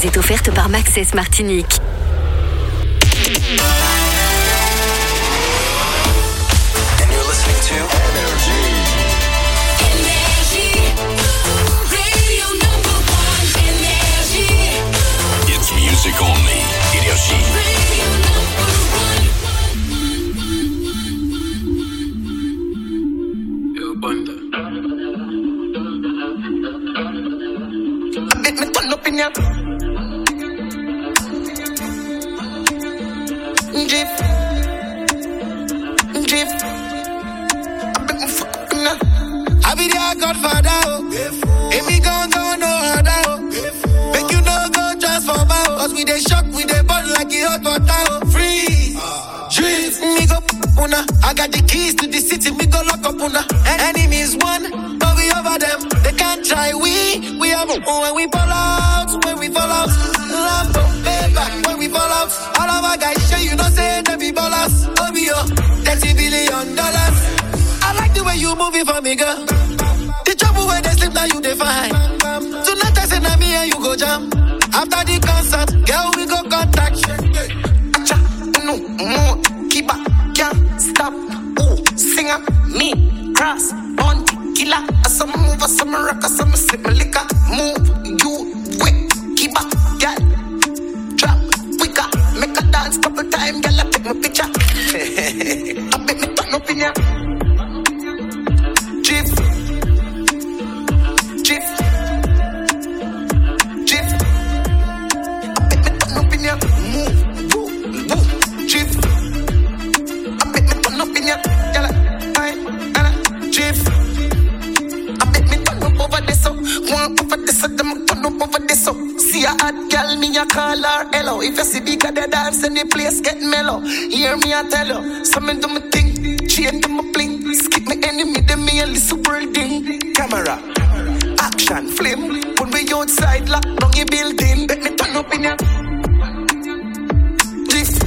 vous est offerte par Maxès Martinique. And you're listening to Energy. Radio number one, Energy. It's music only. Energy. Radio number one. Yo, Banda. I bet me turn up in ya. Jeep. I bet me fuck up in ya. I be their godfather, oh. If me gon' go no harder, oh. Make you no go transform, oh. Cause we dey shock, we dey burn like it hot water, oh. Freeze. Drift. Me go una. I got the keys to the city, me go lock up una. Enemies won, but we over them. They can't try, we have when we fall out, love don't pay back when we fall out. All of our guys show you know say they be ballers. OBO, $30 billion. I like the way you move it for me, girl. The trouble where they sleep now you define. Tonight I say na me and you go jam. After the concert, girl we go contact. Acha, no more, keep up, can't stop. Oh, singer, me, cross, on the killer. Some move, some rock, some sip my liquor. Move, you wait, keep up, girl. Drop, quicker, make a dance couple times, girl. I take my picture. I bet me turn up in ya. Jeep. I bet me turn up in ya. Move, woo, Jeep. I bet me turn up in ya. Girl, Jeep. I bet me turn up over this, so one over this, so them turn up over this, so see a hot girl, me a call her hello. If you see bigger the dance and the place get mellow, hear me I tell you, so me do me thing, chain do me bling, skip me enemy, them me only super ding. Camera, action, flame, when we outside lock down your building, bet me turn up in ya. Drift.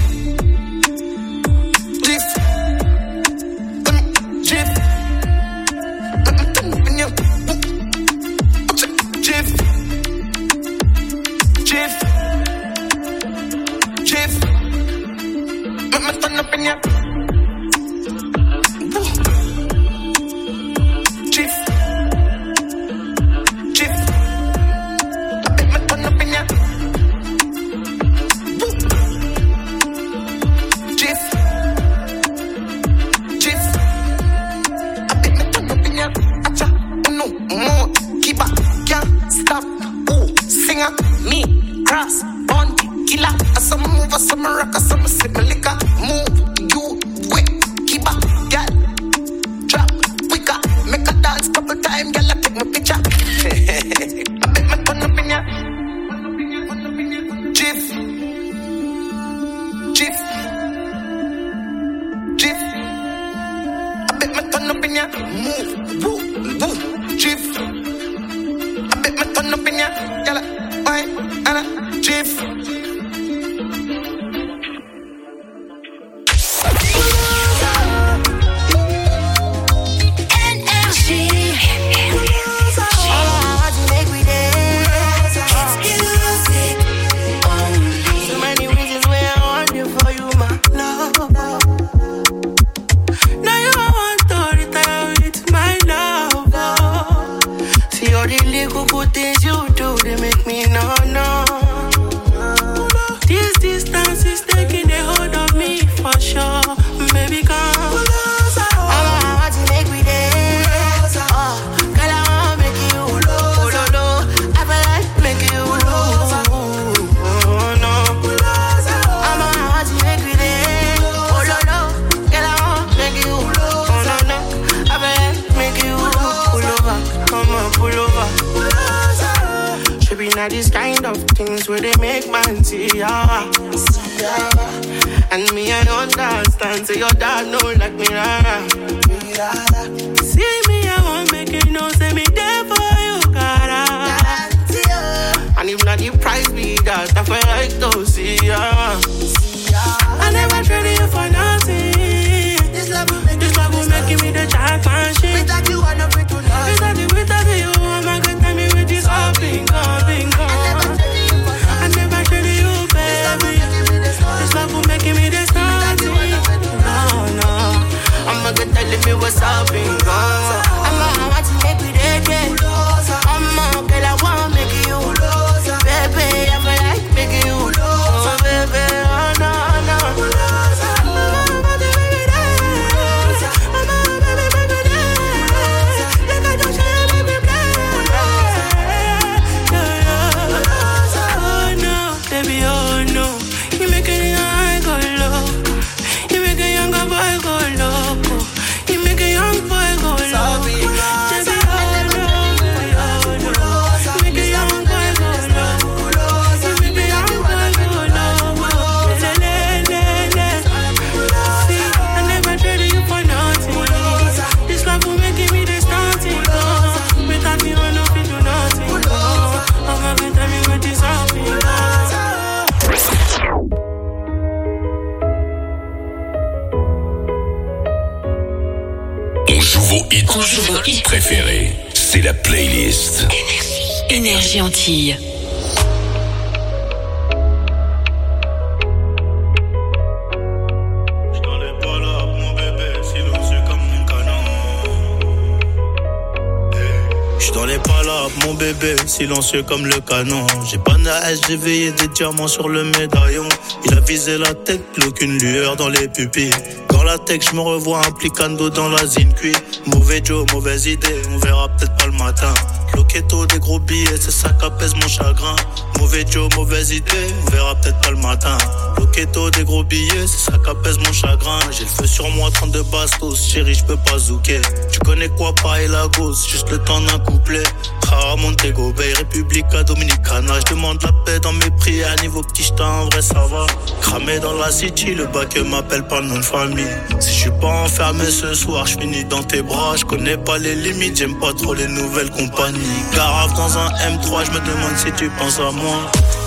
These kind of things where they make man see ya. And me I understand, so your dad know like me rara. See me I won't make it no, say me there for you, cara. And if not the price be that, I feel like to see ya. I never traded you for nothing. This love will make me the championship. Without you I know free to love. Without you I'm not gonna tell me with this all being gone. I Rouge. Préféré, c'est la playlist. Énergie Antilles. Dans les palabres, mon bébé, silencieux comme le canon. J'ai pas de hache, j'ai veillé des diamants sur le médaillon. Il a visé la tête, plus aucune lueur dans les pupilles. Dans la tech, je me revois implicando dans la Zincuit. Mauvais Joe, mauvaise idée, on verra peut-être pas le matin. Loquetto, des gros billets, c'est ça qu'apaise mon chagrin. Mauvais Joe, mauvaise idée, on verra peut-être pas le matin. Loquetto, des gros billets, c'est ça qu'apaise mon chagrin. J'ai le feu sur moi, 32 bastos, chérie, j'peux pas zouker. Tu connais quoi, pareil la gauche, juste le temps d'un couplet. Ah, Montego Bay, Republica Dominicana. J'demande la paix dans mes prières, niveau petit j't'ai en vrai ça va. Cramé dans la city, le bac m'appelle pas le nom de famille. Si j'suis pas enfermé ce soir, j'finis dans tes bras. J'connais pas les limites, j'aime pas trop les nouvelles compagnies. Garave dans un M3, j'me demande si tu penses à moi.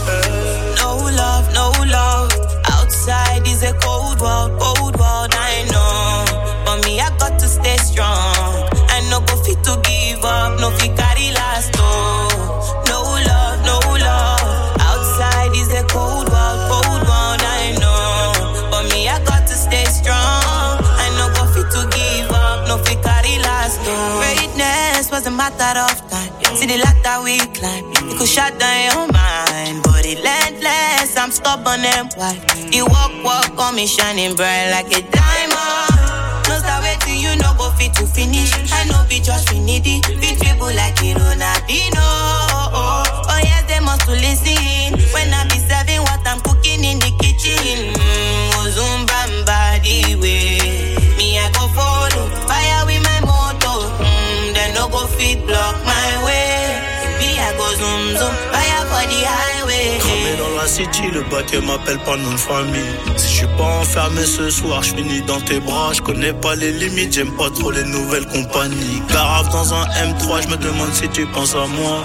No love, no love. Outside is a cold world, I know. But me, I got to stay strong. I no go fit to give up, no fit carry last, oh. No love, no love. Outside is a cold world, I know. But me, I got to stay strong. I no go fit to give up, no fit carry last, oh. Greatness was a matter of time. See the ladder we climb, it could shut down your mind. But relentless, I'm stubborn and white. You walk on me shining bright like a diamond. No start waiting, you no go fit to finish. I know be just finity, be dribble like it Ronaldinho. Oh yes, they must to listen. When I be serving what I'm cooking in the kitchen. Ozumbamba the way. Me I go follow, fire with my motor. They no go fit block my way. Zoom, zoom, fire for the highway. Cramé dans la city, le bac m'appelle pas nom de famille. Si j'suis pas enfermé ce soir, j'finis dans tes bras. J'connais pas les limites, j'aime pas trop les nouvelles compagnies. Garave dans un M3, j'me demande si tu penses à moi.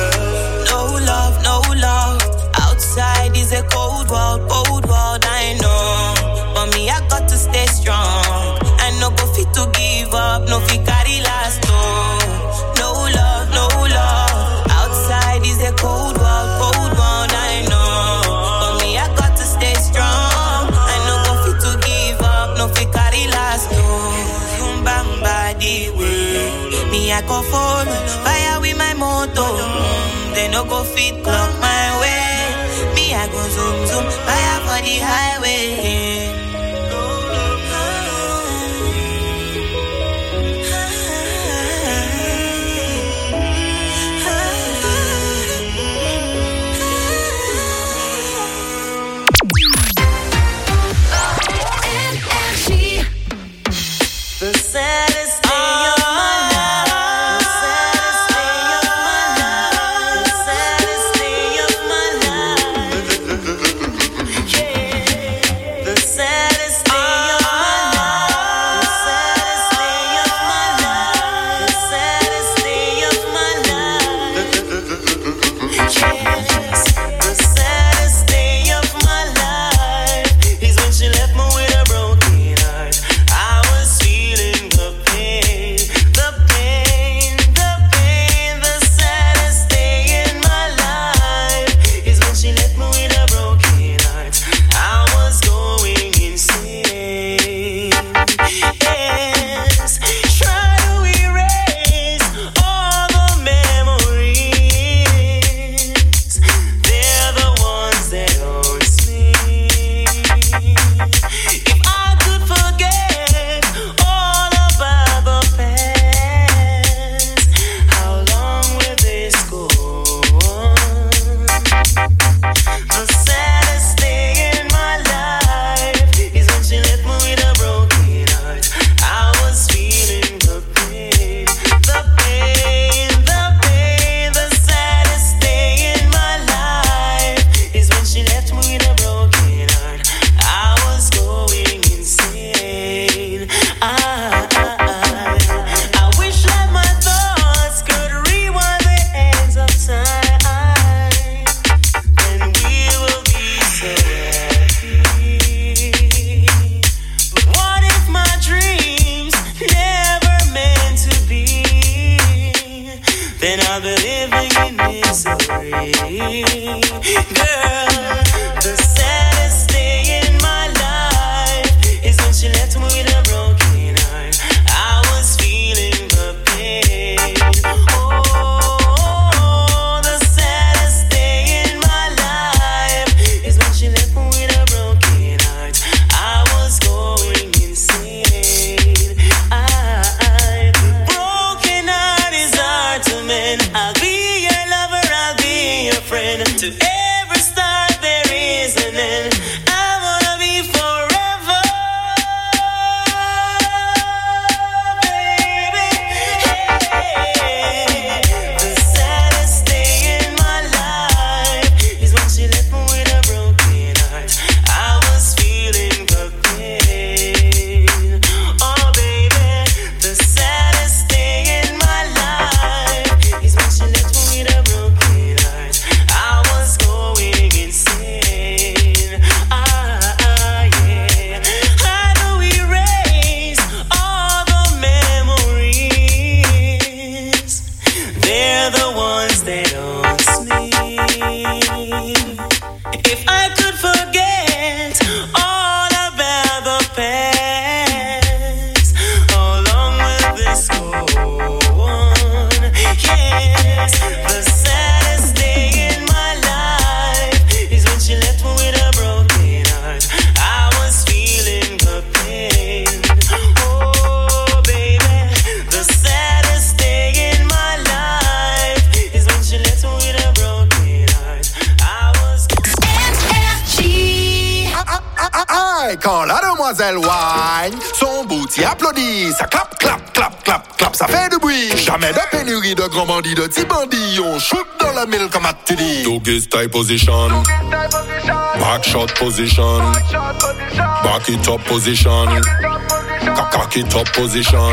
No love, no love. Outside is a cold world, I know. But me, I got to stay strong. I no go fit to give up, no fit carry last, oh. No love, no love. Is a cold world, I know. But me, I got to stay strong. I no go fit to give up, no fit carry last, no. Zumbamba the way. Me, I go follow, fire with my motor. They no go fit block my way. Me, I go zoom, zoom, fire for the highway. Aïe, quand la demoiselle whine, son booty applaudit, ça clap, clap, clap, clap, clap, ça fait du bruit. Jamais de pénurie de grands bandits, de petits bandits, on shoot dans la mille comme tu dis. Doggy style position, back shot position, back it up position, cock it up position.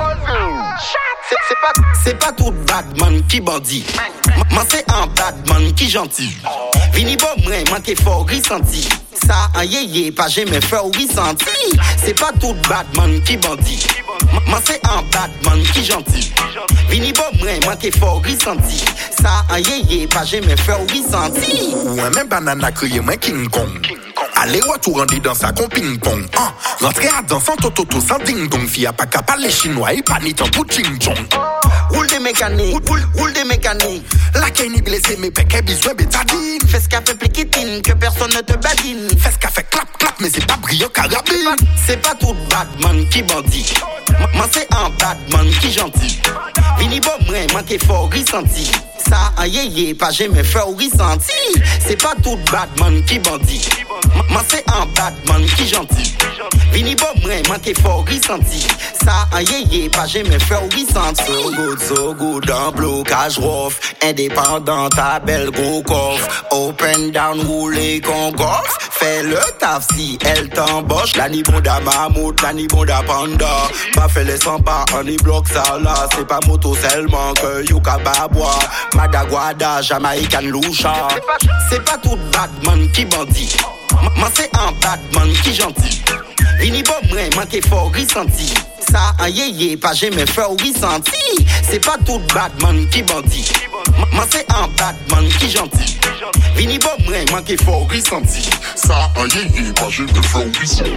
C'est pas tout badman qui bandit. Moi c'est un badman qui gentil. Vini bon moi qui fort ressenti. Ça un yéyé pas jamais fait ou ressenti. C'est pas tout badman qui bandit. Moi c'est un badman qui gentil. Vini bon moi qui fort ressenti. Ça un yéyé pas jamais fait ou ressenti. Ouais même banana crié moi King Kong. Allez retour rendu dans sa con ping pong. Rentrer à danser sans toto sans ding dong. Fille a pas qu'à parler chinois et pas ni tant pour ching chong. Roule des mécaniques, roule des mécaniques. La Kenny blessée mais péquet besoin bétadine. Fais ce qu'a fait pliquitine, que personne ne te badine. Fais ce qu'a fait clap clap mais c'est pas brillant carabine. C'est pas tout badman qui bandit. Moi c'est un badman qui gentil. Vini bon moi qui fort ressenti. Ça un yéyé pas jamais fait ou ressenti. C'est pas tout badman qui bandit. Moi c'est un badman qui gentil. Vini bon moi qui fort ressenti. Ça un yéyé pas jamais fait ou ressenti. So good en blocage rough. Indépendant ta belle gros coffre. Open down rouler con golf. Fais le taf si elle t'embauche. La ni bon da mammouth, la ni bon da panda. Pas fait les 100 pas, on y bloque ça là. C'est pas moto seulement que you bois. Madaguada, Jamaïcan loucha. C'est pas tout badman qui bandit. Moi c'est un badman qui gentil. Vini bon moi qui fort ressenti. Ça un yéyé pas jamais fait ou ressenti. C'est pas tout badman qui bandit. Moi c'est un badman qui gentil. Vini bon moi qui fort ressenti. Ça un yéyé pas jamais fait ou ressenti.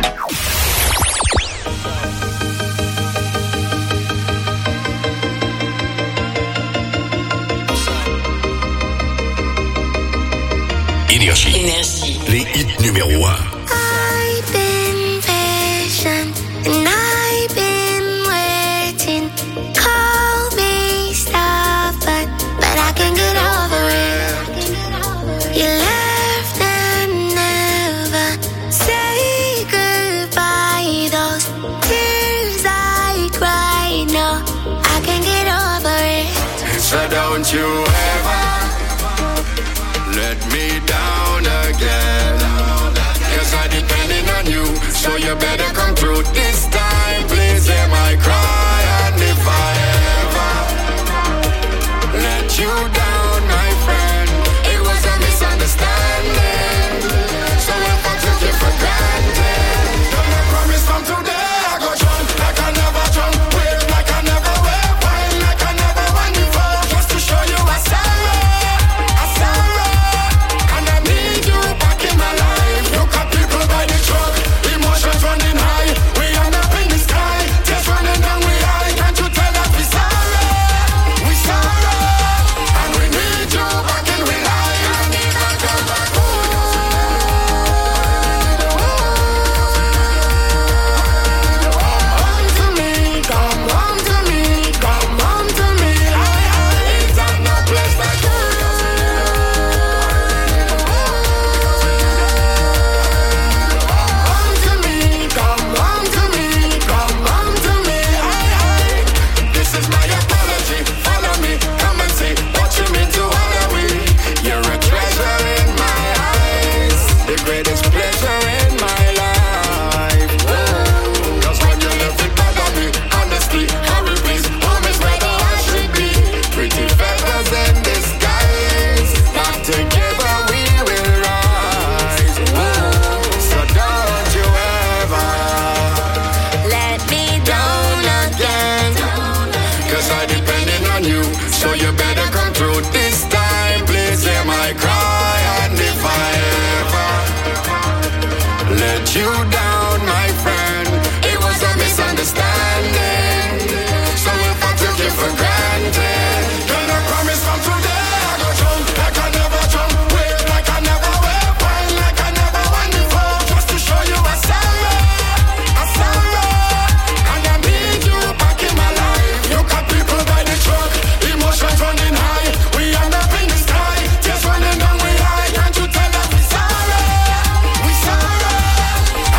Énergie. Les hits numéro 1. I've been patient and I've been waiting. Call me stubborn, but I can get over it. You left and never say goodbye. Those tears I cried, no, I can get over it. So don't you ever let me down again. Cause I'm depending on you, so you better come through this time. Please hear my cry. And if I ever let you down, my friend, it was a misunderstanding. So if I took you for granted, then I promise from today I go drunk like I never drunk, wave like I never wave, wine like I never wine before, just to show you I sorry. Emotions running high, we end up in the sky. Tears running down, we high. Can't you tell that we sorry? We sorry, and we need you back in we life. And if I come back home to me, come home to me, come home to me. It's not no place like you down, my friend. It was a misunderstanding. So if I took you for granted, then I promise from today I go drunk like I never drunk, wave like I never wave, wine like I never wine before, just to show you I'm sorry, and I need you back in my life. You got people by the truck, emotions running high, we end up in the sky, tears running down we high. Can't you tell that we sorry,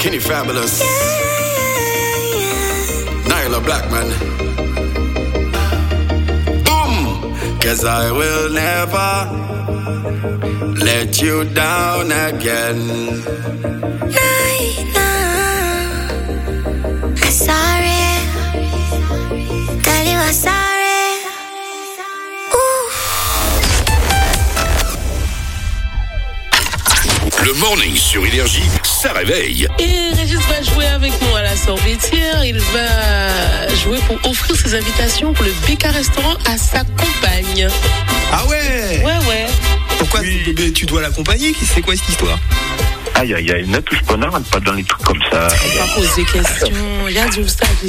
Kenny Fabulous. Nyla Blackman. Boom! 'Cause I will never let you down again. I'm sorry. Tell you I'm sorry. Le morning sur Énergie, ça réveille. Et Régis va jouer avec nous à la Sorbetière. Il va jouer pour offrir ses invitations pour le BK Restaurant à sa compagne. Ah ouais? Ouais. Pourquoi tu dois l'accompagner? C'est quoi cette histoire? Aïe, ne touche pas, n'arrête pas dans les trucs comme ça. On va poser des questions. Il y a du stage ici.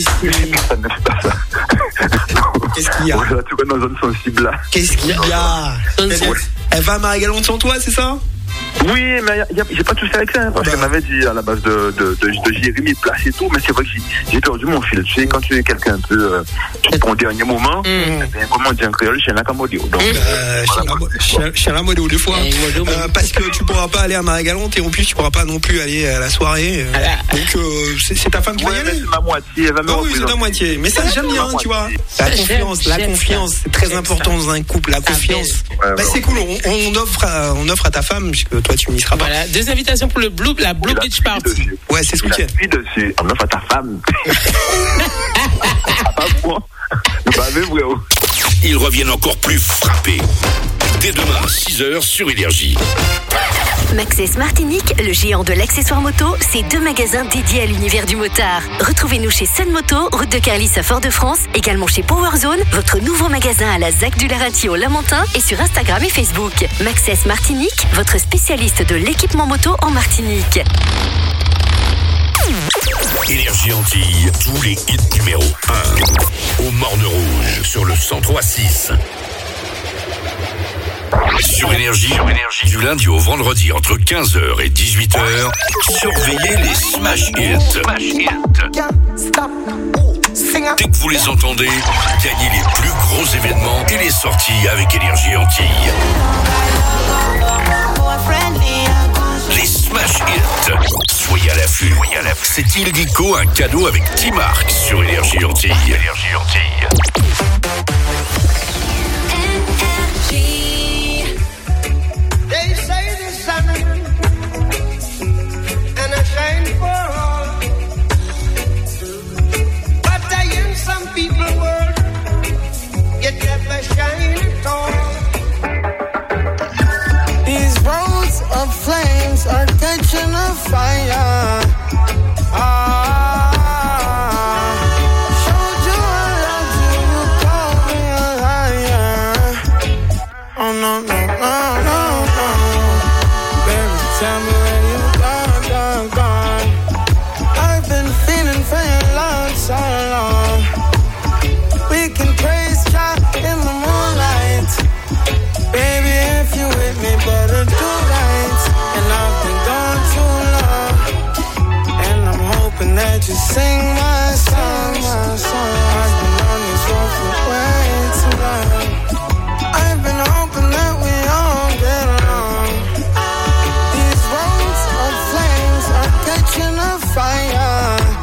Qu'est-ce qu'il y a? Ouais, là, tu vas dans une zone sensible là. Qu'est-ce qu'il y a? Elle va à Marie-Galante sans toi, c'est ça? Oui, mais j'ai pas touché avec ça, hein, parce qu'elle m'avait dit à la base de Jérémy place et tout, mais c'est vrai que j'ai perdu mon fil. Tu sais, quand tu es quelqu'un un peu au dernier moment, comment dire en créole, chez Nakamodio. Donc, chez la Modo deux fois. Parce que tu pourras pas aller à Marie-Galante et en plus tu pourras pas non plus aller à la soirée. Donc c'est ta femme qui va y aller. C'est ma moitié, elle va me oui, c'est ta moitié. Mais ça j'aime bien, tu vois. La confiance, c'est très important dans un couple, la confiance. C'est cool, on offre à ta femme, puisque toi tu n'y seras pas. Voilà, 2 invitations pour la Blue Beach Party. Ouais, c'est ce week-end. Dessus. On offre à ta femme. Pas moi. Ils reviennent encore plus frappés. Dès demain, 6h sur Énergie. Maxxis Martinique, le géant de l'accessoire moto, c'est 2 magasins dédiés à l'univers du motard. Retrouvez-nous chez Sun Moto, route de Carlis à Fort-de-France, également chez Powerzone, votre nouveau magasin à la ZAC du Larentie au Lamentin et sur Instagram et Facebook. Maxxis Martinique, votre spécialiste de l'équipement moto en Martinique. Énergie Antilles, tous les hits numéro 1. Au Morne Rouge, sur le 103.6. Sur Énergie, du lundi au vendredi entre 15h et 18h, surveillez les Smash Hits. Dès que vous les entendez, gagnez les plus gros événements et les sorties avec Énergie Antilles. Les Smash Hits. Soyez à l'affût. C'est illico, un cadeau avec T-Mark sur Énergie Antilles. They say the sun and I shine for all, but I in some people world you never shine at all. These roads of flames are catching a fire. Showed you I love you, you call me a liar. Oh no. Baby, tell me where you gone. I've been feeling for your love so long. We can praise God in the moonlight. Baby, if you with me, better do right. And I've been gone too long, and I'm hoping that you sing my song. I've been on this road for way too long. I've been hoping that we all get along. These roads of flames are catching a fire.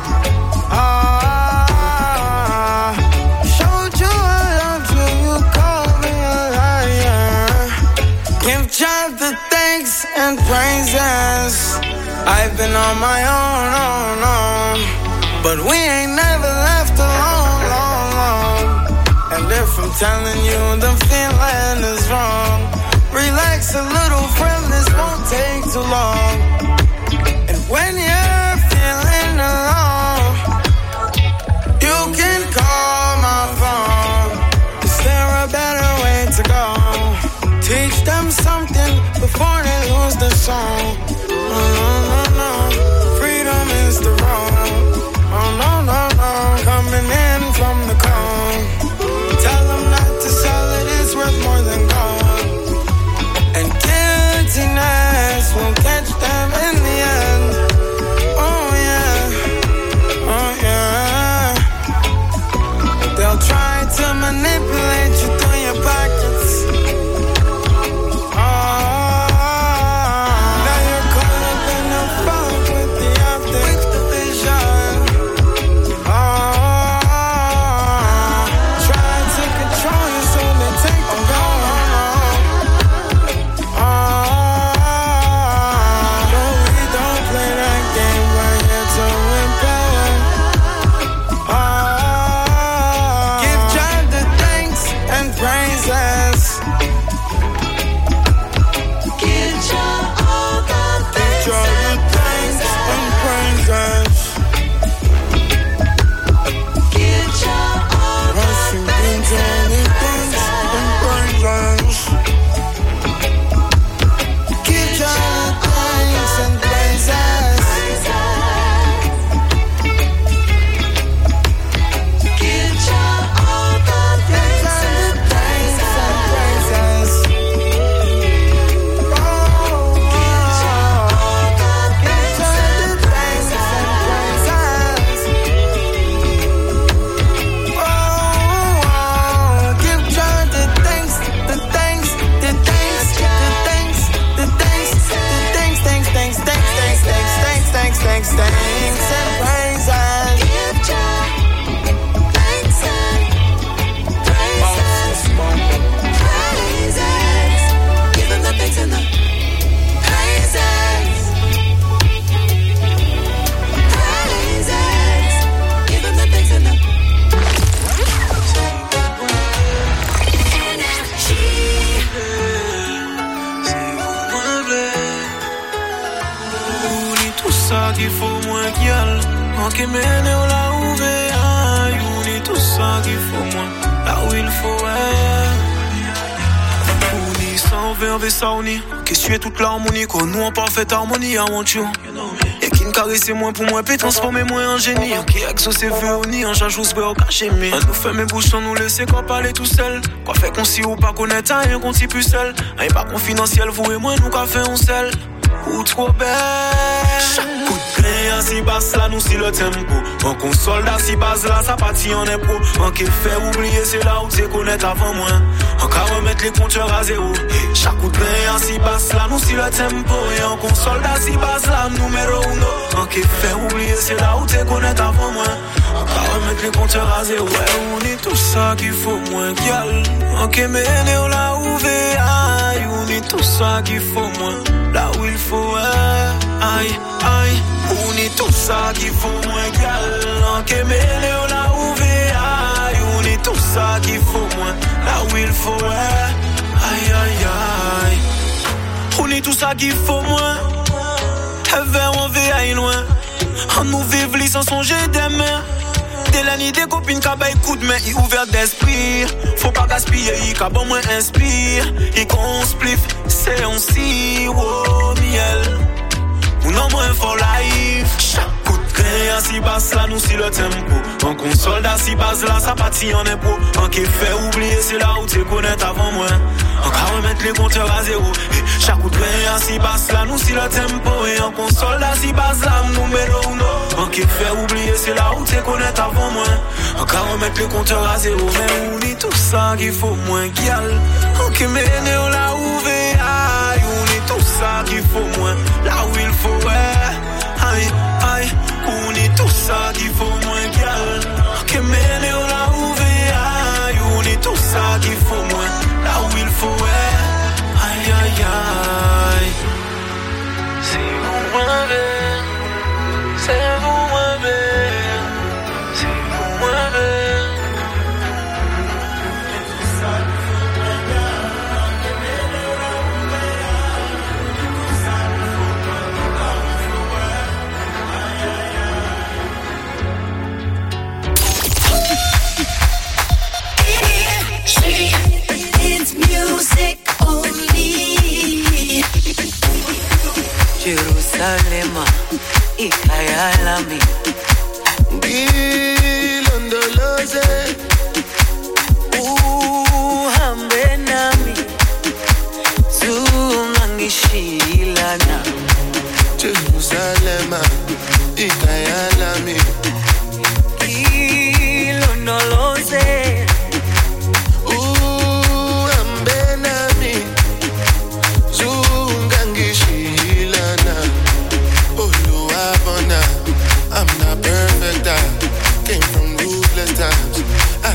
Showed you I loved you, you called me a liar. Give God the thanks and praises. I've been on my own, but we ain't never left alone. And if I'm telling you the feeling is wrong, relax a little, friend, this won't take too long. And when you're feeling alone, you can call my phone. Is there a better way to go? Teach them something before they lose the song. No. Freedom is the wrong. Oh no. Coming in from the cold. Tell them not to sell it, it's worth more than gold. And guiltiness will catch them in the end. Oh yeah. They'll try to manipulate you through your pockets. Now you're caught up in the funk with the optics. veut enlever ça on y. Qui suit toute l'harmonie, qu'on nous en parfaite harmonie, I want you. Et qui ne caresse moins pour moi, puis transformer moi en génie. Qui exauce veut on y, en j'ajoute au caché, mais on nous fait mes bouches sans nous laisser qu'on parler tout seul. Quoi fait qu'on s'y ou pas connaître, rien qu'on s'y plus seul. Rien pas confidentiel, vous et moi, nous qu'a fait on seul. Ou trop belle. Chaque coup de grain si basse là, nous si le tempo. En console là, si base là, ça partit en impro. En qui fait oublier, c'est là où t'es connaître avant moi. En qu'à remettre les compteurs à zéro. Chaque coup de grain si basse là, nous si le tempo. Et en console là, si base là, numéro uno. En qui fait oublier, c'est là où t'es connaître avant moi. En qu'à remettre les compteurs à zéro. Ouais, on est tout ça qu'il faut moins gueule. En qui mène on l'a ouvert. On est tout ça qu'il faut moins. Là où il faut, aïe, aïe. On est tout ça qu'il faut moins gal. En Kémélé, on l'a ouvert, aïe. On est tout ça qu'il faut moins. Là où il faut, aïe, aïe, aïe. On est tout ça qu'il faut moins. On veut aille loin. On nous vive les sans songer des mains. Dès l'année des copines qui baillent coup de main, ils ouverts d'esprit. Faut pas gaspiller, ils bon moins inspire. Ils qu'on spliff, c'est on si, oh miel. Ou non moins for life. Chaque coup de grain si basse là, nous si le tempo. En console là, si base là, ça partit en impro. En qui fait oublier, c'est là où t'es connaître avant moi. En qu'à remettre les compteurs à zéro. Et chaque coup de grain si basse là, nous si le tempo. Et en console là, si base là, numéro uno. En qui fait oublier, c'est là où t'es connaître avant moi. En qu'à remettre les compteurs à zéro. Mais on dit tout ça qu'il faut moins guial. En qui mène on l'a ouvert. Aïe, on est tout ça qu'il faut moins. Là où il faut, aïe, aïe. On est tout ça qu'il faut moins guial. En qui mène on l'a ouvert. Aïe, on est tout ça qu'il faut moins. Là où il faut, aïe, aïe, aïe. C'est vous moins belle. C'est vous moins belle. C'est vous moins belle. It's music only. Jerusalem, ikayalami. Gilondoloze, uhambe nami, zungangishilana. Jerusalem, ikayalami. Gilondoloze. I'm not perfect, I came from ruthless times. I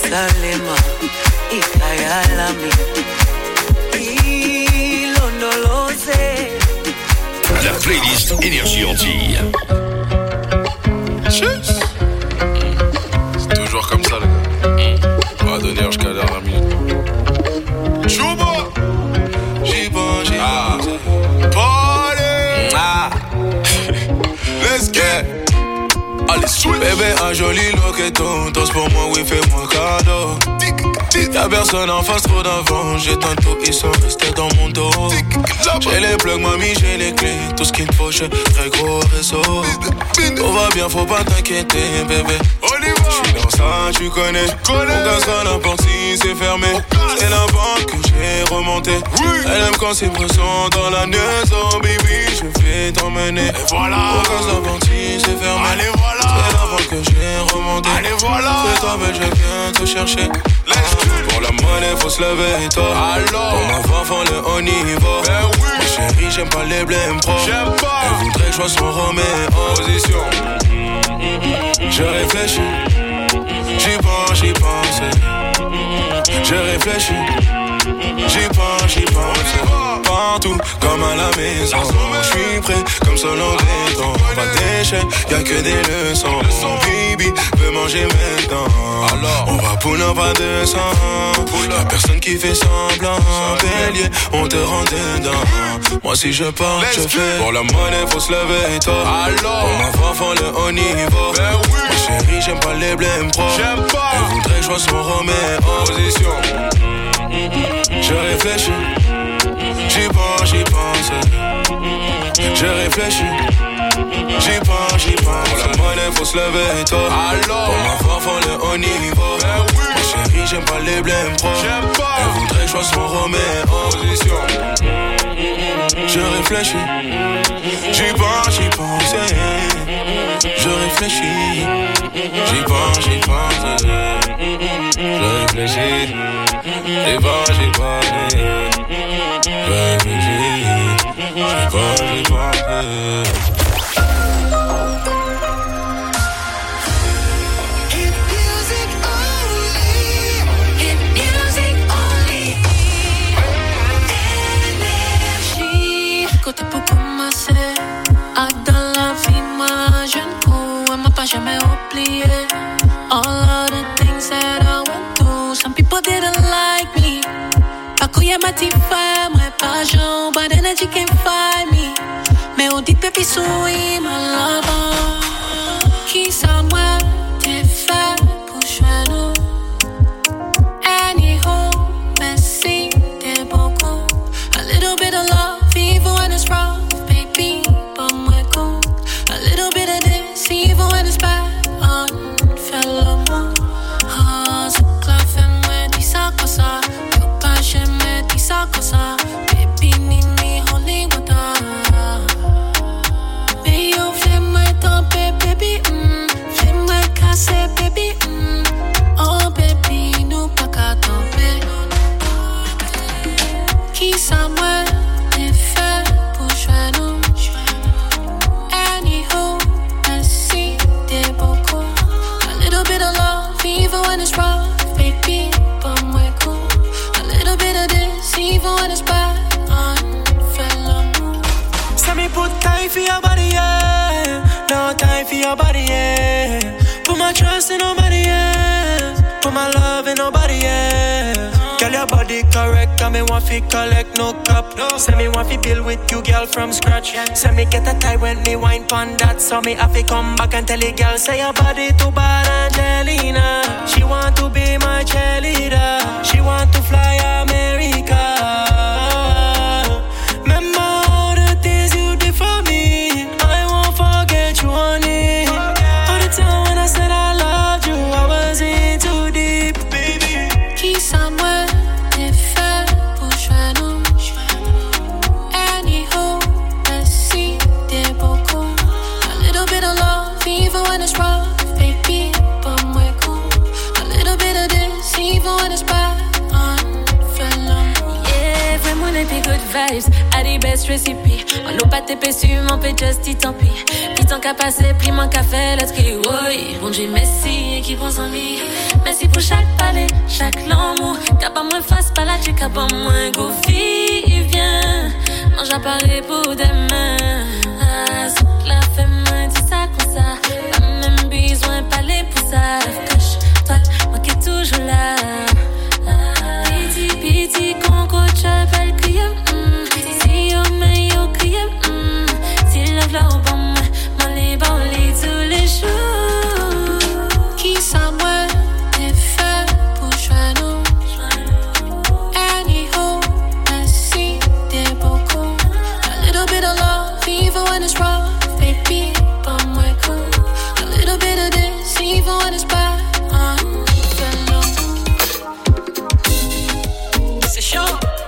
Salema, Ikayalami, Ilondolose. La playlist Énergie Antille. C'est toujours comme ça, les gars. On va donner jusqu'à la dernière minute. Chouba! J'y pense. Party! Let's get! Allez, switch! Bébé, un joli loqueton. Danse pour moi, oui, fais-moi cadeau. Y'a personne en face, trop d'avant. J'ai tantôt, ils sont restés dans mon dos. J'ai les plugs, mamie, j'ai les clés. Tout ce qu'il me faut, j'ai très gros réseau. Tout va bien, faut pas t'inquiéter, bébé. J'suis dans ça, tu connais. On cassera la porte si c'est fermé. C'est la banque que j'ai remontée. Elle aime quand c'est présent dans la maison, baby. Je vais t'emmener. Voilà. On casse la porte si c'est fermé. Allez, voilà. C'est la banque que j'ai remontée. Allez, voilà. C'est toi, mais je viens te chercher. Pour la monnaie, faut se lever, toi. Alors. Pour m'avoir fond le haut niveau. Ben oui. Ma chérie, j'aime pas les blèmes pro. J'aime pas. Elle voudrait que je sois son Roméo. Position. Je réfléchis. J'y pense. Je réfléchis. J'y pense. Partout, comme à la maison. J'suis prêt, comme seul en béton. Pas d'échec, y'a que des leçons. Bibi veut manger maintenant. Alors, on va pour pas de sang. Y'a personne qui fait semblant. Bélier, on te rend dedans. Moi si je pars, je fais. Pour la monnaie, faut se lever, toi. Alors, on m'envoie fond le haut niveau. Ben oui. Ma chérie, j'aime pas les blèmes pro. J'aime pas. Elle voudrait que je sois son Roméo. Position. Je réfléchis. J'y pense. Je réfléchis. J'y pense. Pour la monnaie, faut se lever, toi. Alors, pour m'avoir fond le haut niveau. Ben oui. Ma chérie, j'aime pas les blèmes pro. J'aime pas. Elle voudrait que je sois son Roméo. Position. Je réfléchis. J'y pense. Je réfléchis. J'y pense. Je réfléchis. J'y pense. Je réfléchis. J'y pense. Côté pour commencer, dans la vie, ma jeune coup, elle m'a pas jamais oublié. All of the things that I went through, some people didn't like me. Pas qu'on y a motivé, moi pas j'en, but energy can't find me. Mais on dit pépi souris, ma lava. Qui ça, moi, t'es fait pour chez nous. Anyhow, merci, t'es beaucoup. A little bit of love, even when it's wrong, baby, but my cool. A little bit of this, even when it's bad, fais l'amour. Ce club fait-moi dis ça comme ça. Yo pas j'aime dis ça comme ça. Baby, Nini, Hollywood. Mais yo, fais-moi tomber, baby, fais-moi casser, baby, oh baby, nous pas qu'à tomber. Qui ça, moi, t'es fait pour jouer nous. Anyhow, merci, t'es beaucoup. A little bit of love, even when it's rough, baby, but moi cool. A little bit of this, even when it's bad, fais l'amour. Say me put time for your body, yeah. No time for your body, yeah. Put my trust in nobody else. Put my love in nobody else. Girl, your body correct, and me want fi collect no cap. Say me want fi build with you, girl, from scratch. Say me get a tie when me wine pon that. So me have to come back and tell the girl, say your body too bad, Angelina. She want to be my cheerleader. She want to fly America. Remember all the things you did for me. I won't forget you, honey. All the time when I said I loved you, I was in too deep, baby. Qui ça, moi, t'es fait pour jouer nous. Anyhow, merci, t'es beaucoup. A little bit of love, even when it's rough, baby, but moi cool. A little bit of this, even when it's bad, fais l'amour. Yeah, vraiment les good vibes, à des best recipes. On n'a pas tes pésus, on fait just dit tant pis. temps qu'a passé, plus mon café, let's get it, oui. Bon Dieu, merci, qui pense en lui. Merci pour chaque palais, chaque l'amour. Qu'a pas moins face, pas là, tu qu'a pas moins go, viens. Mange à Paris pour demain. Ah, toute la femme dit ça comme ça. Pas même besoin de parler pour ça. Cache, toi, moi qui est toujours là. Piti, conco, chapelle, crier. Si yo me yo crier. Si love là au bon moi, m'en les baouli tous les jours. Qui ça moi, t'es fait pour jouer nous. Anyhow, merci, t'es beaucoup. A little bit of love, even when it's rough, baby, pas moi cool. A little bit of this, even when it's bad. C'est chaud.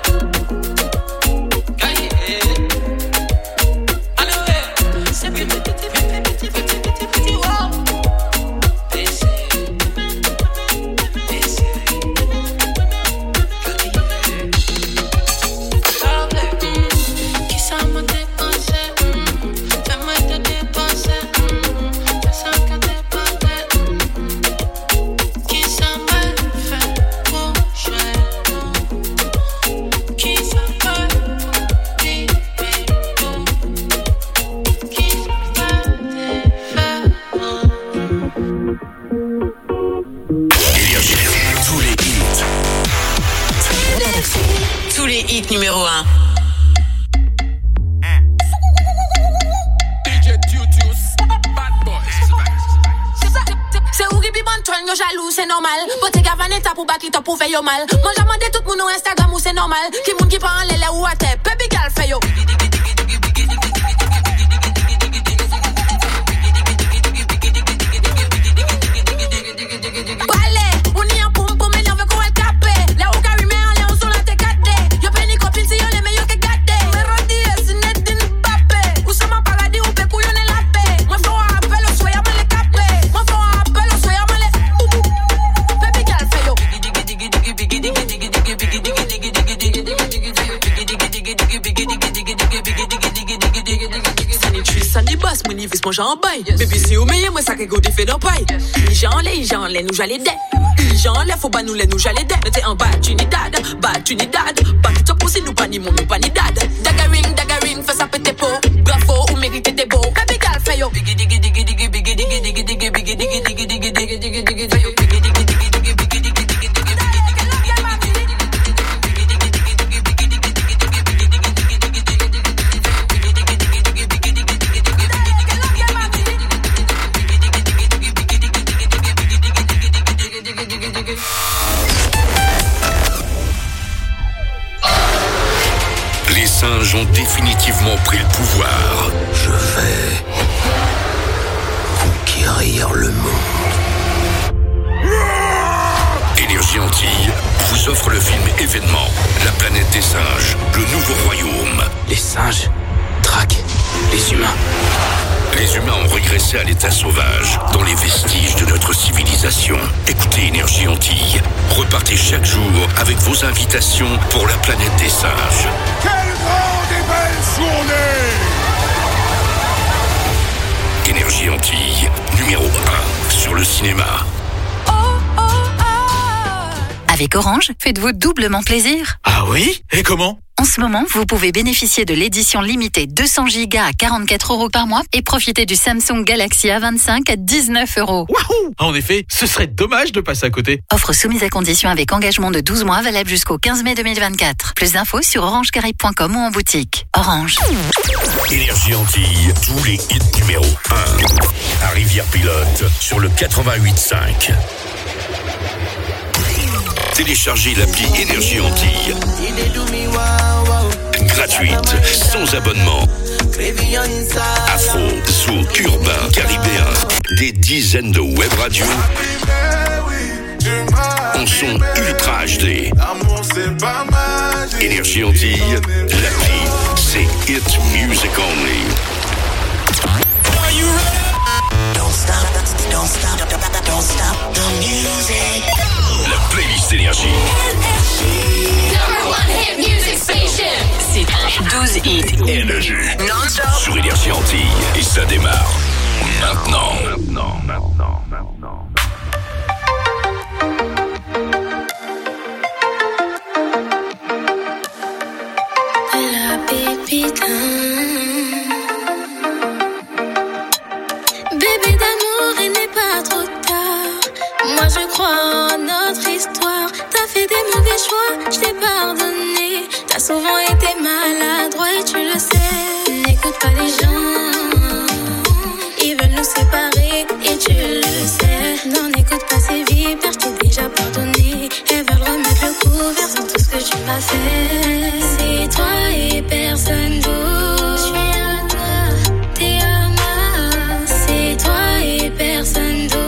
Numéro 1. C'est où qui bon ton yo jaloux, c'est normal. Pote gavaneta pour baki to pour faire yo mal. Moi j'ai demandé tout mon Instagram où c'est normal. Qui moun qui prend les ou à terre, baby girl fait yo. Moi j'en baille, baby si vous meillez moi ça que go fait dans paille. J'en l'ai, nous j'allais des. J'en l'ai, faut pas nous les, nous j'allais des. T'es en bas, Trinidad, pas qui te pousse, nous pas ni mon, nous pas ni dad. Dagaring, fais ça péter peau. Bravo, ou méritez des beaux. Baby girl, fais yo. Les singes ont définitivement pris le pouvoir. Je vais conquérir le monde. Énergie Antilles vous offre le film événement La planète des singes, le nouveau royaume. Les singes traquent les humains. Les humains ont régressé à l'état sauvage, dans les vestiges de notre civilisation. Écoutez Énergie Antilles. Repartez chaque jour avec vos invitations pour la planète des singes. Quelle grande et belle journée! Énergie Antilles, numéro 1 sur le cinéma. Avec Orange, faites-vous doublement plaisir. Ah oui? Et comment? En ce moment, vous pouvez bénéficier de l'édition limitée 200 Go à 44 € par mois et profiter du Samsung Galaxy A25 à 19 €. Wouhou! En effet, ce serait dommage de passer à côté. Offre soumise à condition avec engagement de 12 mois valable jusqu'au 15 mai 2024. Plus d'infos sur orangecaribe.com ou en boutique. Orange. Énergie Antilles, tous les hits numéro 1. À Rivière-Pilote, sur le 88.5. Téléchargez l'appli Énergie Antilles. Gratuite, sans abonnement. Afro, zouk, urbain, caribéen. Des dizaines de web radios. En son ultra HD. Énergie Antilles, l'appli, c'est Hit Music Only. Don't stop the music. La playlist Énergie. Number one hit music station. C'est 12 hits. Énergie. Sur Énergie Antilles. Et ça démarre. maintenant. La pépite. Bébé d'amour, il n'est pas trop tard. Moi je crois en notre histoire. T'as fait des mauvais choix, je t'ai pardonné. T'as souvent été maladroit et tu le sais. N'écoute pas les gens, ils veulent nous séparer et tu le sais. Non, n'écoute pas ces vipères, je t'ai déjà pardonné. Elles veulent remettre le couvert sur tout ce que tu m'as fait. C'est toi et personne d'autre. Je suis à toi, t'es à moi. C'est toi et personne d'autre.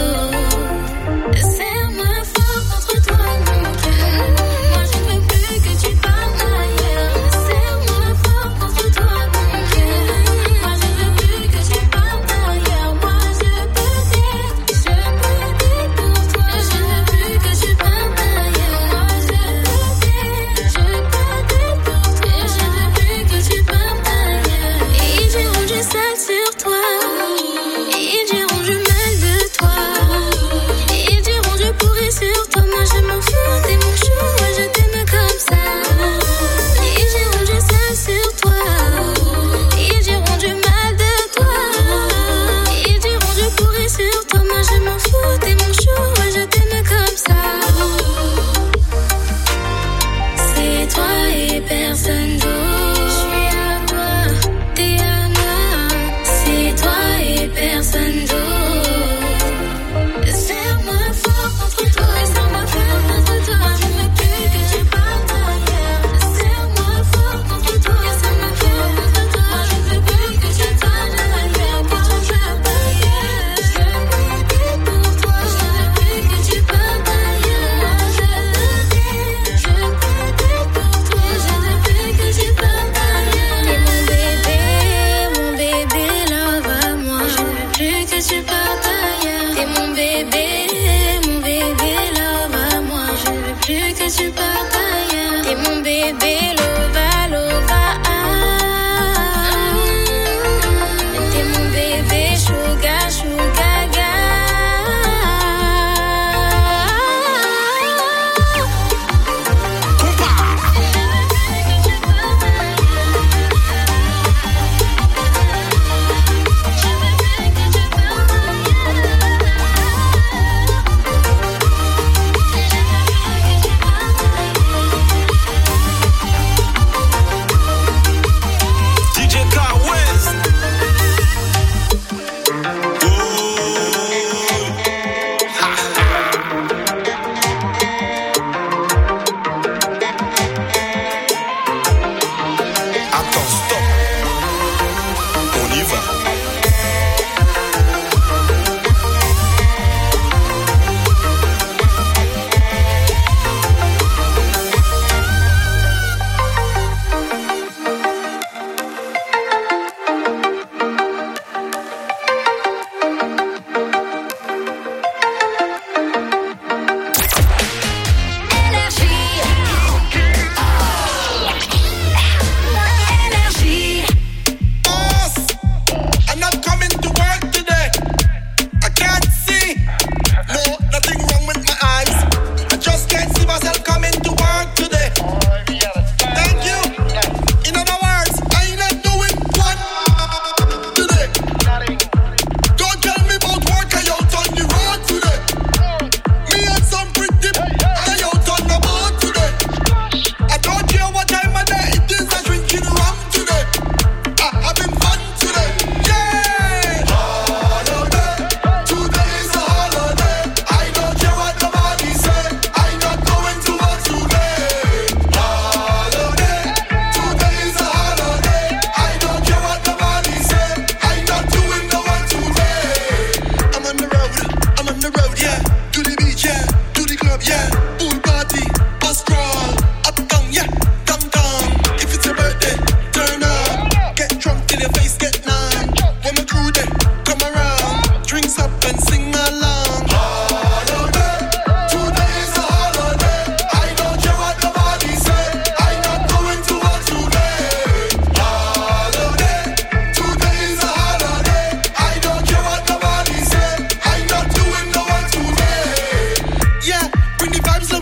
Serre-moi fort contre toi mon cœur. Moi je ne veux plus que tu parles ailleurs. Serre-moi fort contre toi mon cœur. Moi je ne veux plus que tu parles ailleurs. Moi je peux t'aider pour toi. Je ne veux plus que tu parles ailleurs. Moi je peux t'aider pour toi. Je ne veux plus que tu parles ailleurs. Et j'ai rendu sale sur toi. Et j'ai rendu mal de toi. Et j'ai rendu pourri sur toi. Moi je m'en fous, t'es mon chou. Moi je t'aime comme ça. Et j'ai rendu sale sur toi. Et j'ai rendu mal de toi. Et j'ai rendu pourri sur toi. Moi je m'en fous, t'es mon chou. Moi je t'aime comme ça. C'est toi et personne d'autre. Je suis à toi, t'es à moi. C'est toi et personne d'autre. Serre-moi fort contre toi. Serre-moi fort contre toi. Je ne veux plus que tu parles ailleurs. Serre-moi fort contre toi. Serre-moi fort contre toi. Je ne veux plus que tu parles ailleurs. Moi je veux ailleurs. Je veux t'aider pour toi. Je ne veux plus que tu parles ailleurs. Moi je veux t'aider. Je veux t'aider pour toi. Je ne veux plus que tu parles ailleurs. T'es mon bébé love à moi. Je ne veux plus que tu parles ailleurs. T'es mon bébé love à moi. Je ne veux plus que tu parles ailleurs. T'es mon bébé love à T'es mon bébé sugar gaga.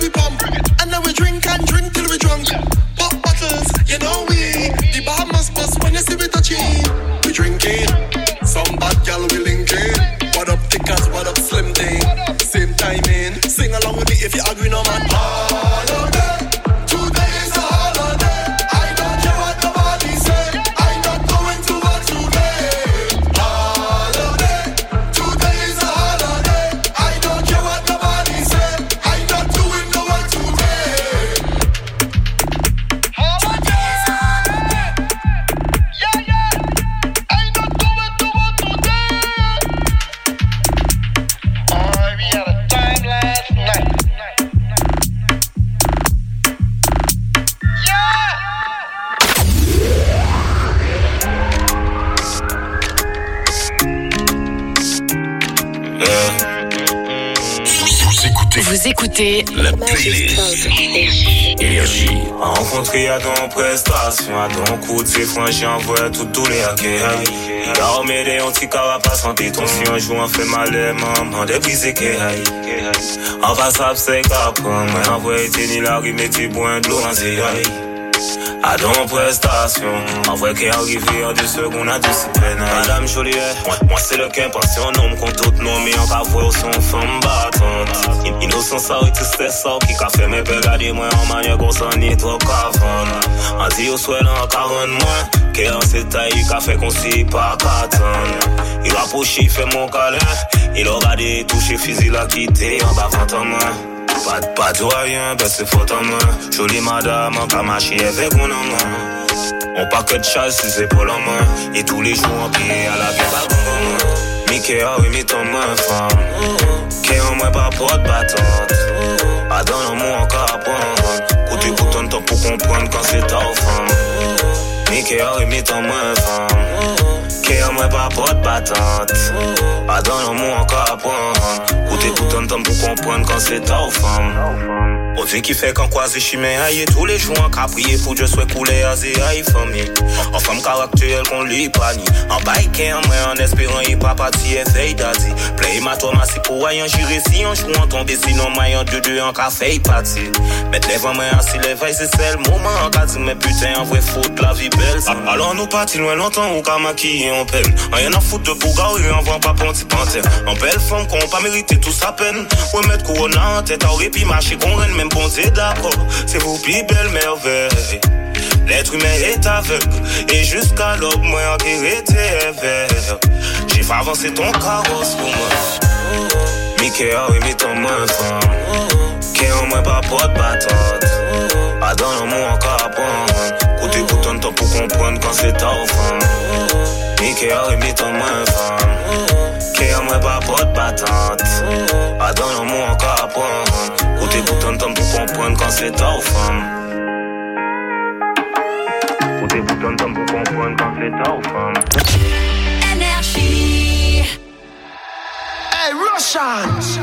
we pump. And then we drink and drink till we drunk. Pop bottles, you know we. The Bahamas bust when you see we touching. We drinking. Some bad gal we linking. What up tickers, what up slim thing. Same timing. Sing along with me if you agree, no man. Holiday. Today is a holiday. I don't care what nobody say. I'm not going to work today. Holiday. Today is a holiday. I don't care what nobody say. I'm not doing no work today. Holiday is a holiday. Yeah, yeah. I'm not going to work today. Oh, we had a time last night. Vous écoutez la playlist Énergie. Rencontré à ton prestation, à ton coup de ses freins, j'ai envoyé tous les hackers. Car m'aider, on t'y carapace, en ton si un jour on fait mal, maman, des brisés qui aille. En passable, c'est qu'après, moi, envoyé tes ni la rue, mais tu bois de l'eau en zéaille. À ton prestation, en vrai qu'est arrivé en 2 secondes à discipline. Madame Joliet, moi c'est le qu'un passion, nom contre tout nom, mais en cas voir son femme battante. Innocent ça et tout c'est ça qui qu'a fait mes pères garder moi en manière qu'on s'en est trop qu'avant. En dit au souhait en 40 mois, qu'est en cette taille qu'a fait qu'on s'y pas qu'attendre. Il rapproche, il fait mon câlin, il a regardé, touché, fusil à quitter en bas en main. Pas de rien, ben c'est faute en main. Jolie madame, en camaché avec mon homme. On paquet de chasse, ses épaules en main. Et tous les jours en pied à la gueule. Mickey a remis ton main femme. Qu'est en moi pas porte battante. A dans l'amour encore à prendre. Côté pour ton temps pour comprendre quand c'est ta femme. Mickey a remis ton main femme. Qu'est en moi pas porte battante. A dans l'amour encore à prendre. Côté pour ton temps pour comprendre quand c'est ta femme. On dit qui fait qu'en croise chimé aïe tous les jours en caprier pour Dieu soit coulé à zé aïe famille. En femme caractère qu'on lui pani. En bike en moi en espérant y pas parti et veille d'adi. Play ma toi ma si pour aïe en juré si en jouant tomber sinon maille en deux en café parti. Mettre les vents moi assis les veilles c'est le moment en cas dit mais putain en vrai faute la vie belle. Alors nous partis loin longtemps ou qu'à maquiller en peine. Rien à foutre de bouga ou en voit pas ponti panthère. En belle femme qu'on pas mérité tout sa peine. Ouais mettre corona en tête en répit marcher qu'on renne même bon c'est d'accord, c'est vous plus belle merveille. L'être humain est aveugle et jusqu'à l'aube moi en était vert. J'ai fait avancer ton carrosse pour moi. Mickey a remis ton main femme. Qu'est en moi pas porte battante. A dans l'amour encore à prendre. Côté pour ton temps pour comprendre quand c'est ta femme. Mickey a remis ton main femme. Qu'est en moi pas porte battante. A dans l'amour encore à prendre. Côté pour ton temps pour comprendre quand c'est ta femme. Côté pour ton temps pour comprendre quand c'est ta femme. Énergie. Hey, Russian.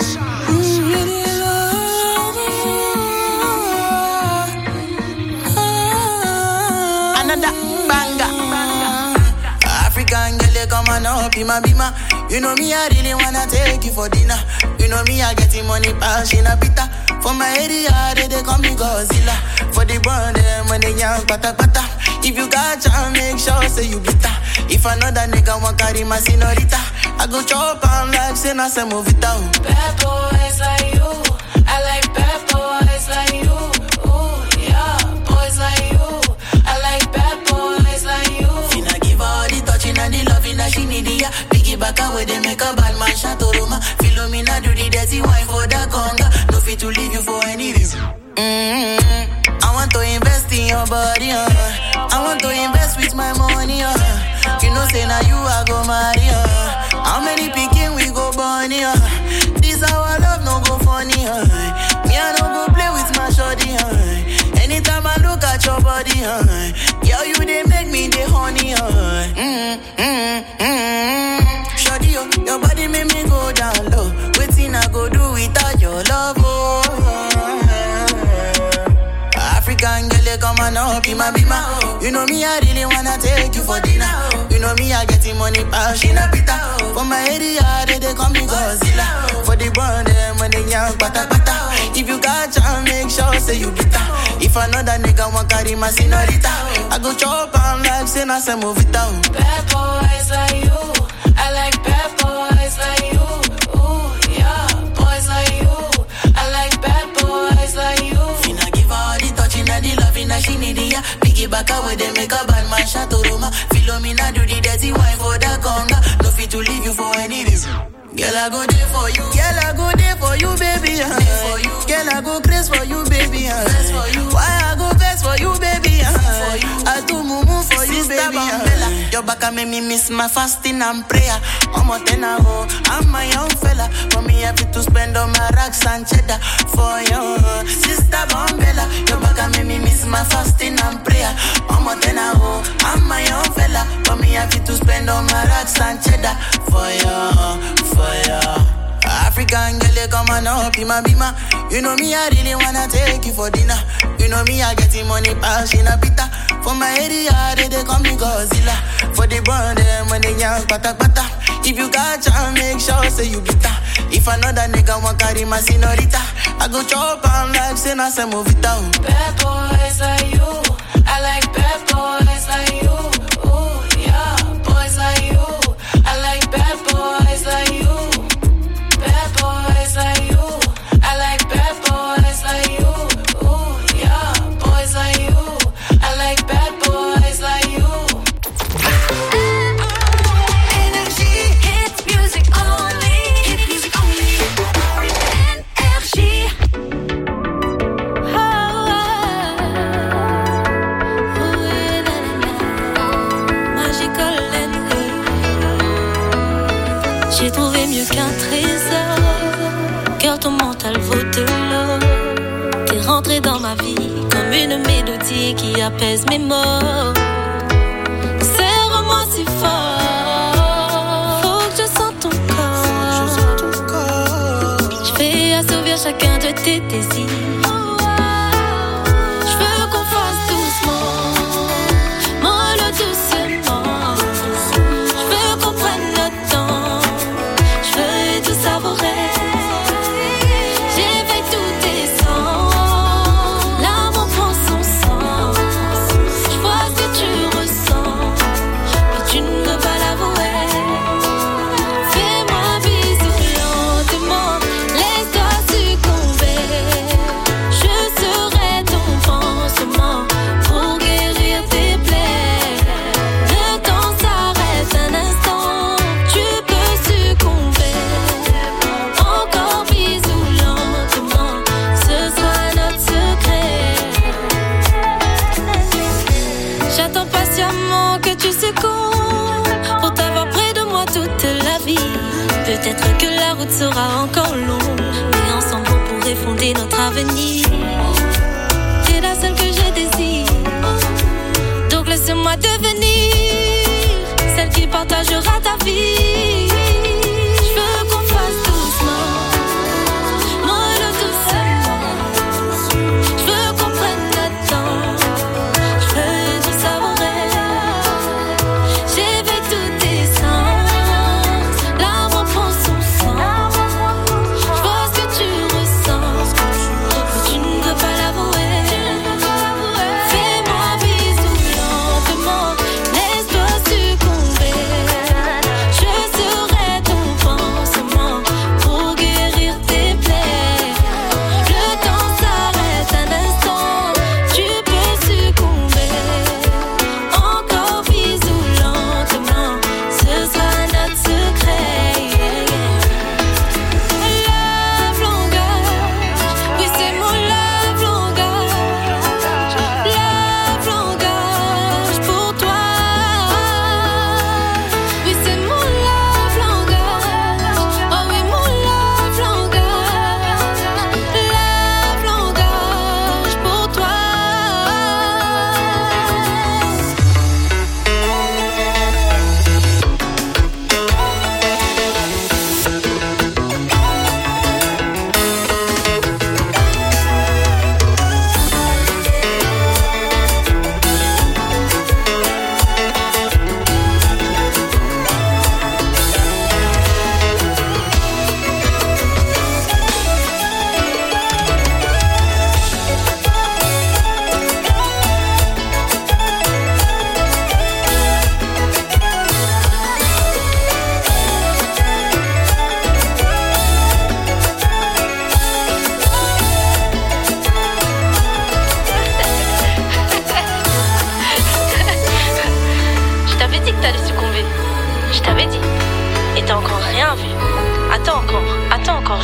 Another banger. African girl, come on up, be my. You know me, I really wanna take you for dinner. You know me, I getting money, passion, a bitter. For my area, they call me Godzilla. For the brand, when they young, pata. If you got chance, make sure say you bitter. If another nigga want carry my senorita, I go chop on like say na se movita. Bad boys like you, I like bad boys like you. Ooh, yeah, boys like you, I like bad boys like you. Finna give her the touching and the loving that she need, yeah. Back away, they make a bad man Chateau-Roma. Philomena do the dirty wine for the conga. No fit to leave you for any reason. I want to invest in your body, I want to invest with my money, You know say now you I go marry, How many picking we go bunny, This our love no go funny, Me I no go play with my shorty, Anytime I look at your body, Girl you they make me the honey, Your body make me go down low. Waiting I go do without your love, oh. African girl, come on up, be my. You know me, I really wanna take you for dinner. You know me, I getting money, power, she no bitter. For my area, they call me Godzilla. For the brand, when they young, pata pata. If you got chance, make sure say you bitter. If another nigga want carry my senorita, I go chop on life, say na say move it down. Bad boys like you, I like bad boys like you. Ooh, yeah, boys like you, I like bad boys like you. Finna give her all the touching and the loving that she need, yeah. Piggyback away, they make a bad man shot to Roma. Philomena do the dirty wine for the conga. No fit to leave you for any reason. Girl, I go there for you. Girl, I go there for you, baby. For you. Girl, I go crazy for you, baby. For you. Why I go best for you, baby? For you. I do mumu for you, baby. Bambella. Your back make me miss my fasting and prayer. I'm a tenor, I'm my young fella. For me, I have to spend all my racks and cheddar for you, sister Bambella. Your back make me miss my fasting and prayer. I'm a tenor, I'm my young fella. For me, I have to spend all my racks and cheddar for you. African girl, you come on up, bima bima. You know me, I really wanna take you for dinner. You know me, I getting money, pass in a pita. For my area, they call me Godzilla. For the brand, when they young, pata pata. If you got chance, make sure say you bitter. If another nigga want carry my senorita, I go chop on life, say na say move it down. Bad boys like you, I like bad boys like you. Ooh, yeah, boys like you, I like bad boys like you. Bad boys like you, I like bad boys like you. Ooh, yeah, boys like you, I like bad boys like you. Energy, hit music only. Hit music only. Energy. J'ai trouvé mieux qu'un trésor. Cœur, ton mental vaut de l'or. T'es rentré dans ma vie comme une mélodie qui apaise mes maux. Serre-moi si fort. Faut que je sente ton corps. Je vais assouvir chacun de tes désirs. Je veux qu'on fasse doucement, mollo doucement. Je veux qu'on prenne notre temps. Je veux tout savourer. J'éveille tous tes sens. L'amour prend son sens. Je vois ce que tu ressens, mais tu ne veux pas l'avouer. Fais-moi bisous lentement. Laisse-toi succomber. Je serai ton pansement pour guérir tes plaies. Le temps s'arrête un instant. Tu peux succomber. Encore bisous lentement. Ce sera notre secret. J'attends patiemment que tu succombes pour t'avoir près de moi toute la vie. Peut-être que la route sera encore longue, mais ensemble on pourrait fonder notre avenir. T'es la seule que je désire, donc laisse-moi devenir celle qui partagera ta vie. Je veux qu'on fasse doucement, mollo doucement. Je veux qu'on prenne notre temps. Je veux tout savourer. J'éveille tous tes sens. L'amour prend son sens. Je vois ce que tu ressens, mais tu ne veux pas l'avouer. Fais-moi bisous lentement. Laisse-toi succomber. Je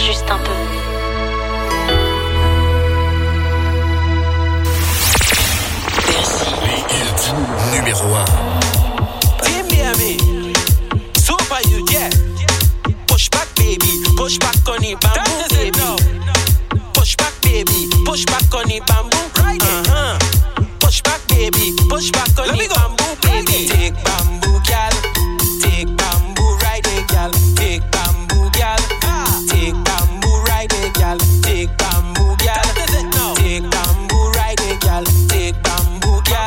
juste un peu. Numéro 1. Team baby, super you, yeah. Push back baby, push back on the bamboo baby. Push back baby, push back on the bamboo. Push back baby, push back on the bamboo baby. Take bamboo gal, take bamboo ride it gal, take bamboo gal, take bamboo ride it gal, take bamboo gal, take bamboo ride it gal, take bamboo gal.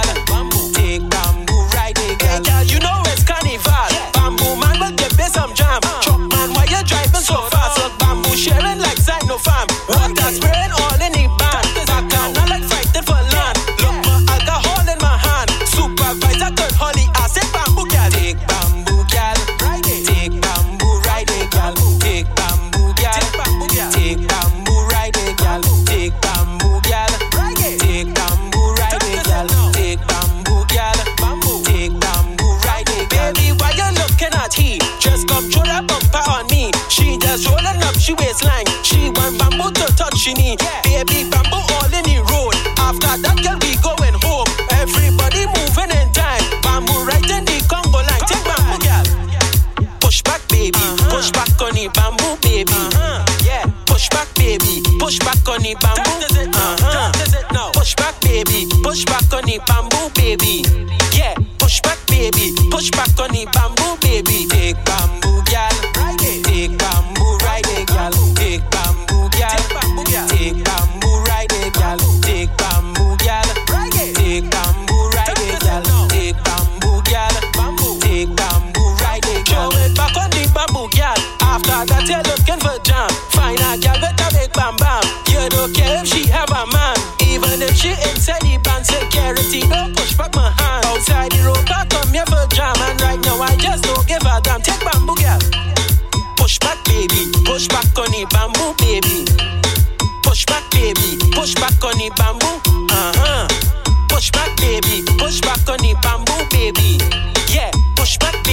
Hey girl, you know it's carnival. Bamboo man will give me some jam. Truck man, why you driving so fast? Look, bamboo sharing like Zino fam. Water spraying all in the band. Bacana like fighting for land. Look, my alcohol in my hand. Supervisor could holly. I say bamboo girl. Take bamboo girl. Take bamboo ride it girl. Take bamboo girl. Take bamboo ride it girl. Take bamboo girl. Take bamboo ride it girl. Take bamboo girl. Take bamboo ride it, baby. Why you looking at he? Just come throw that bumper on me. She just rolling up, she waistline. She want bamboo to touch she knee. Baby, bamboo all in the road. After that, girl, we going home. Everybody moving in time. Bamboo right in the Congo line. Take bamboo, girl. Push back, baby. Push back on the bamboo, baby. Yeah. Push back, baby. Push back on the bamboo. Push back, baby. Push back on the bamboo, baby. Yeah. Push back, baby. Push back on the bamboo, baby. Take bamboo, gal. Take bamboo, ride it, gal. Take bamboo, gal. Take bamboo, ride it, gal. Take bamboo, gal. Take bamboo, ride it, gal. Take bamboo, gal. Take bamboo, ride it, gal. Throw it back on the bamboo, gal. After that, you're looking for jam. Find a gal with a big bam bam. You don't care if she have a man. Even if she inside the band, security don't push back my hand. Outside the road, I come here for jam. And right now I just don't give a damn. Take bamboo, girl. Push back, baby. Push back on the bamboo, baby. Push back, baby. Push back on the bamboo. Push back, baby. Push back on the bamboo, baby. Yeah. Push back,